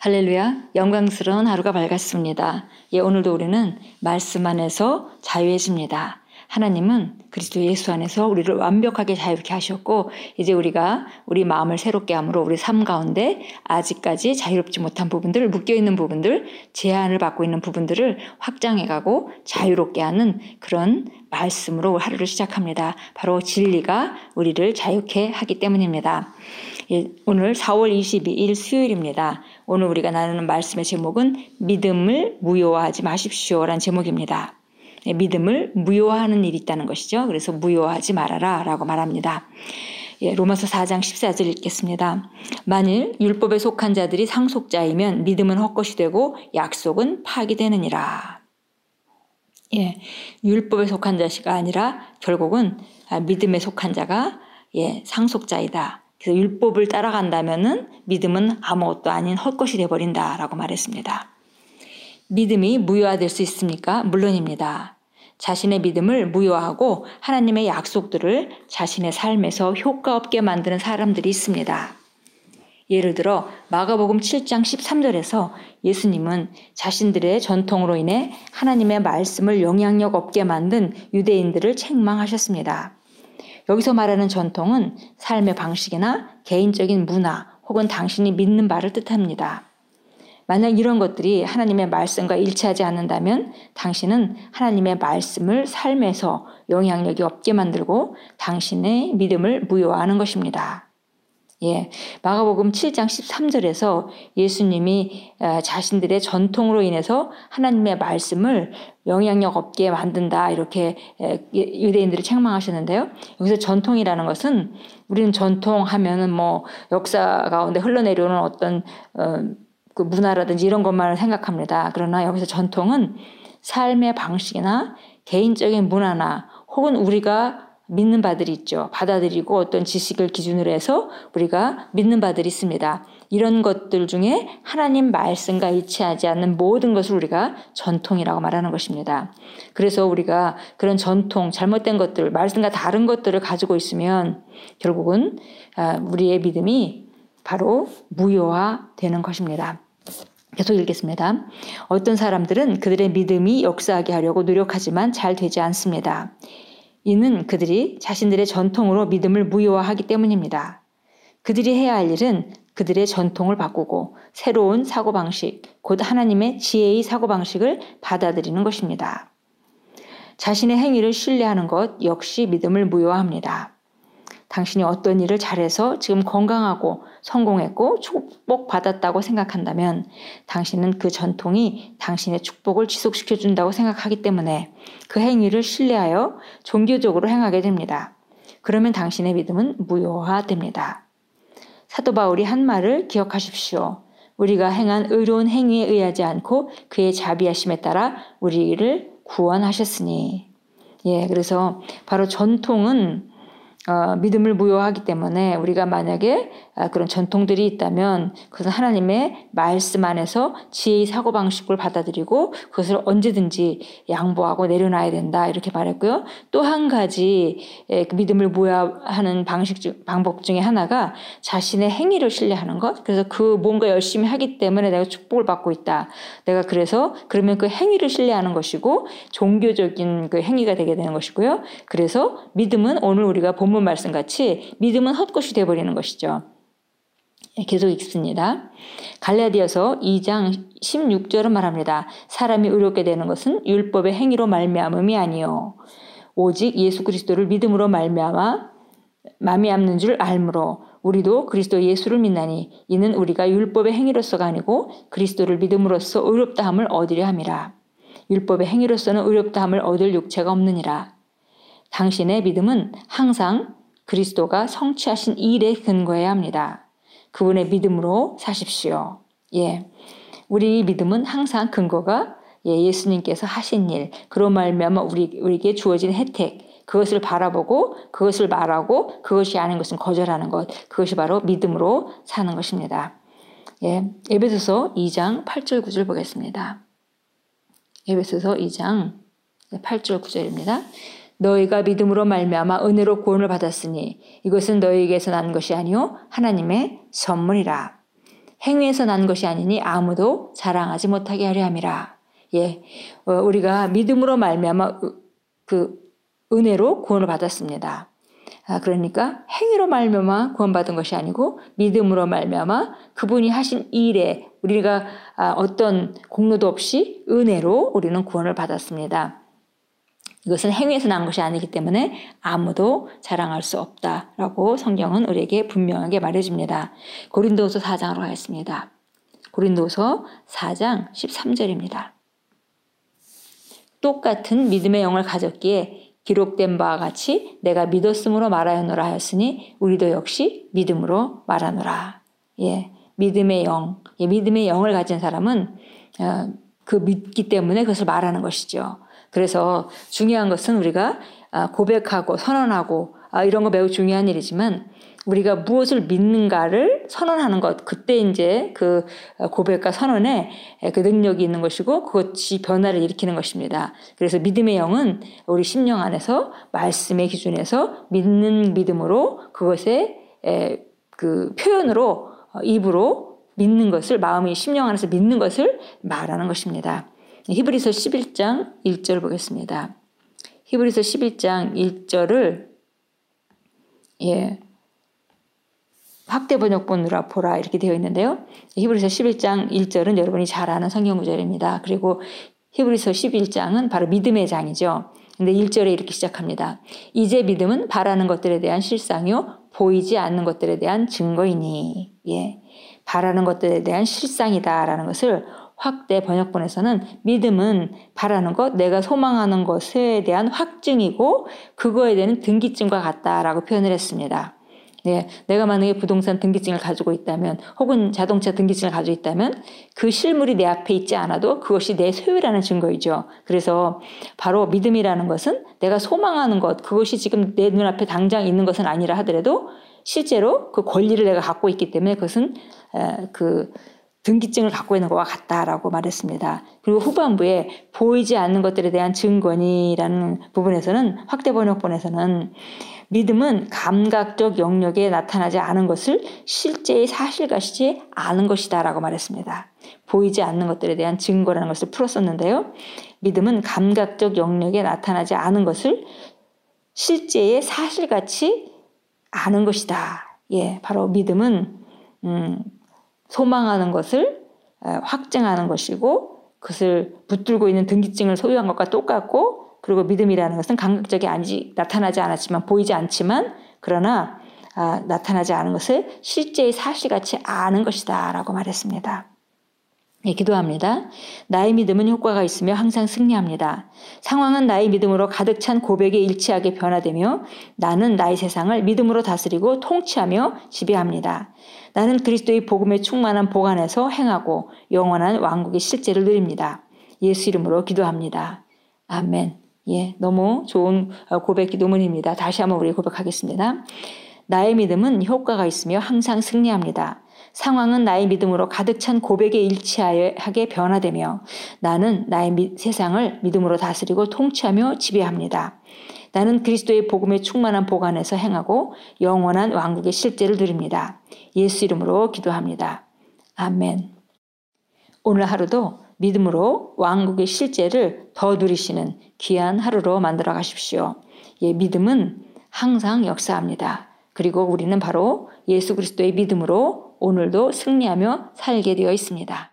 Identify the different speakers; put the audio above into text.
Speaker 1: 할렐루야, 영광스러운 하루가 밝았습니다. 오늘도 우리는 말씀 안에서 자유해집니다. 하나님은 그리스도 예수 안에서 우리를 완벽하게 자유롭게 하셨고, 이제 우리가 우리 마음을 새롭게 함으로 우리 삶 가운데 아직까지 자유롭지 못한 부분들, 묶여있는 부분들, 제한을 받고 있는 부분들을 확장해가고 자유롭게 하는 그런 말씀으로 하루를 시작합니다. 바로 진리가 우리를 자유케 하기 때문입니다. 오늘 4월 22일 수요일입니다. 오늘 우리가 나누는 말씀의 제목은 믿음을 무효화하지 마십시오라는 제목입니다. 믿음을 무효화하는 일이 있다는 것이죠. 그래서 무효화하지 말아라 라고 말합니다. 로마서 4장 14절 읽겠습니다. 만일 율법에 속한 자들이 상속자이면 믿음은 헛것이 되고 약속은 파기되느니라. 율법에 속한 자가 아니라 결국은 믿음에 속한 자가 상속자이다. 그래서 율법을 따라간다면은 믿음은 아무것도 아닌 헛것이 되어버린다라고 말했습니다. 믿음이 무효화될 수 있습니까? 물론입니다. 자신의 믿음을 무효화하고 하나님의 약속들을 자신의 삶에서 효과 없게 만드는 사람들이 있습니다. 예를 들어 마가복음 7장 13절에서 예수님은 자신들의 전통으로 인해 하나님의 말씀을 영향력 없게 만든 유대인들을 책망하셨습니다. 여기서 말하는 전통은 삶의 방식이나 개인적인 문화 혹은 당신이 믿는 바를 뜻합니다. 만약 이런 것들이 하나님의 말씀과 일치하지 않는다면 당신은 하나님의 말씀을 삶에서 영향력이 없게 만들고 당신의 믿음을 무효화하는 것입니다. 마가복음 7장 13절에서 예수님이 자신들의 전통으로 인해서 하나님의 말씀을 영향력 없게 만든다 이렇게 유대인들을 책망하셨는데요. 여기서 전통이라는 것은 우리는 전통하면은 역사 가운데 흘러내려오는 어떤 그 문화라든지 이런 것만을 생각합니다. 그러나 여기서 전통은 삶의 방식이나 개인적인 문화나 혹은 우리가 믿는 바들이 있죠. 받아들이고 어떤 지식을 기준으로 해서 우리가 믿는 바들이 있습니다. 이런 것들 중에 하나님 말씀과 일치하지 않는 모든 것을 우리가 전통이라고 말하는 것입니다. 그래서 우리가 그런 전통, 잘못된 것들, 말씀과 다른 것들을 가지고 있으면 결국은 우리의 믿음이 바로 무효화되는 것입니다. 계속 읽겠습니다. 어떤 사람들은 그들의 믿음이 역사하게 하려고 노력하지만 잘 되지 않습니다. 이는 그들이 자신들의 전통으로 믿음을 무효화하기 때문입니다. 그들이 해야 할 일은 그들의 전통을 바꾸고 새로운 사고방식, 곧 하나님의 지혜의 사고방식을 받아들이는 것입니다. 자신의 행위를 신뢰하는 것 역시 믿음을 무효화합니다. 당신이 어떤 일을 잘해서 지금 건강하고 성공했고 축복받았다고 생각한다면 당신은 그 전통이 당신의 축복을 지속시켜준다고 생각하기 때문에 그 행위를 신뢰하여 종교적으로 행하게 됩니다. 그러면 당신의 믿음은 무효화됩니다. 사도 바울이 한 말을 기억하십시오. 우리가 행한 의로운 행위에 의하지 않고 그의 자비하심에 따라 우리를 구원하셨으니. 그래서 바로 전통은 믿음을 무효화하기 때문에 우리가 만약에 그런 전통들이 있다면 그것은 하나님의 말씀 안에서 지혜의 사고방식을 받아들이고 그것을 언제든지 양보하고 내려놔야 된다 이렇게 말했고요. 또 한 가지 믿음을 무효화하는 방법 중에 하나가 자신의 행위를 신뢰하는 것. 그래서 그 뭔가 열심히 하기 때문에 내가 축복을 받고 있다. 내가 그러면 그 행위를 신뢰하는 것이고 종교적인 그 행위가 되게 되는 것이고요. 그래서 믿음은 오늘 우리가 본문 말씀같이 믿음은 헛것이 되어버리는 것이죠. 계속 읽습니다. 갈라디아서 2장 16절은 말합니다. 사람이 의롭게 되는 것은 율법의 행위로 말미암음이 아니요 오직 예수 그리스도를 믿음으로 말미암는 줄 알므로 우리도 그리스도 예수를 믿나니 이는 우리가 율법의 행위로서가 아니고 그리스도를 믿음으로써 의롭다함을 얻으려 함이라. 율법의 행위로서는 의롭다함을 얻을 육체가 없느니라. 당신의 믿음은 항상 그리스도가 성취하신 일에 근거해야 합니다. 그분의 믿음으로 사십시오. 우리 믿음은 항상 근거가 예수님께서 하신 일, 그로 말미암아 우리에게 주어진 혜택, 그것을 바라보고 그것을 말하고 그것이 아닌 것은 거절하는 것, 그것이 바로 믿음으로 사는 것입니다. 에베소서 2장 8절 9절 보겠습니다. 에베소서 2장 8절 9절입니다. 너희가 믿음으로 말미암아 은혜로 구원을 받았으니 이것은 너희에게서 난 것이 아니요 하나님의 선물이라. 행위에서 난 것이 아니니 아무도 자랑하지 못하게 하려 함이라. 예, 우리가 믿음으로 말미암아 그 은혜로 구원을 받았습니다. 그러니까 행위로 말미암아 구원받은 것이 아니고 믿음으로 말미암아 그분이 하신 일에 우리가 어떤 공로도 없이 은혜로 우리는 구원을 받았습니다. 이것은 행위에서 난 것이 아니기 때문에 아무도 자랑할 수 없다라고 성경은 우리에게 분명하게 말해줍니다. 고린도후서 4장으로 가겠습니다. 고린도후서 4장 13절입니다. 똑같은 믿음의 영을 가졌기에 기록된 바와 같이 내가 믿었으므로 말하노라 하였으니 우리도 역시 믿음으로 말하노라. 예, 믿음의 영, 믿음의 영을 가진 사람은 그 믿기 때문에 그것을 말하는 것이죠. 그래서 중요한 것은 우리가 고백하고 선언하고 이런 거 매우 중요한 일이지만 우리가 무엇을 믿는가를 선언하는 것, 그때 이제 그 고백과 선언에 그 능력이 있는 것이고 그것이 변화를 일으키는 것입니다. 그래서 믿음의 영은 우리 심령 안에서 말씀의 기준에서 믿는 믿음으로 그것의 그 표현으로 입으로 믿는 것을 마음이 심령 안에서 믿는 것을 말하는 것입니다. 히브리서 11장 1절 보겠습니다. 히브리서 11장 1절을 확대 번역본으로 보라 이렇게 되어 있는데요. 히브리서 11장 1절은 여러분이 잘 아는 성경 구절입니다. 그리고 히브리서 11장은 바로 믿음의 장이죠. 근데 1절에 이렇게 시작합니다. 이제 믿음은 바라는 것들에 대한 실상이요 보이지 않는 것들에 대한 증거이니. 바라는 것들에 대한 실상이다라는 것을 확대 번역본에서는 믿음은 바라는 것, 내가 소망하는 것에 대한 확증이고 그거에 대한 등기증과 같다라고 표현을 했습니다. 내가 만약에 부동산 등기증을 가지고 있다면 혹은 자동차 등기증을 가지고 있다면 그 실물이 내 앞에 있지 않아도 그것이 내 소유라는 증거이죠. 그래서 바로 믿음이라는 것은 내가 소망하는 것, 그것이 지금 내 눈앞에 당장 있는 것은 아니라 하더라도 실제로 그 권리를 내가 갖고 있기 때문에 그것은 그 등기증을 갖고 있는 것과 같다라고 말했습니다. 그리고 후반부에 보이지 않는 것들에 대한 증거니라는 부분에서는 확대 번역본에서는 믿음은 감각적 영역에 나타나지 않은 것을 실제의 사실같이 아는 것이다라고 말했습니다. 보이지 않는 것들에 대한 증거라는 것을 풀었었는데요. 믿음은 감각적 영역에 나타나지 않은 것을 실제의 사실같이 아는 것이다. 바로 믿음은 소망하는 것을 확증하는 것이고 그것을 붙들고 있는 등기증을 소유한 것과 똑같고 그리고 믿음이라는 것은 감각적이 나타나지 않았지만 보이지 않지만 그러나 나타나지 않은 것을 실제의 사실같이 아는 것이다 라고 말했습니다. 기도합니다. 나의 믿음은 효과가 있으며 항상 승리합니다. 상황은 나의 믿음으로 가득 찬 고백에 일치하게 변화되며 나는 나의 세상을 믿음으로 다스리고 통치하며 지배합니다. 나는 그리스도의 복음에 충만한 복 안에서 행하고 영원한 왕국의 실제를 누립니다. 예수 이름으로 기도합니다. 아멘. 너무 좋은 고백 기도문입니다. 다시 한번 우리 고백하겠습니다. 나의 믿음은 효과가 있으며 항상 승리합니다. 상황은 나의 믿음으로 가득 찬 고백에 일치하게 변화되며 나는 나의 세상을 믿음으로 다스리고 통치하며 지배합니다. 나는 그리스도의 복음에 충만한 복 안에서 행하고 영원한 왕국의 실제를 누립니다. 예수 이름으로 기도합니다. 아멘. 오늘 하루도 믿음으로 왕국의 실제를 더 누리시는 귀한 하루로 만들어 가십시오. 믿음은 항상 역사합니다. 그리고 우리는 바로 예수 그리스도의 믿음으로 오늘도 승리하며 살게 되어 있습니다.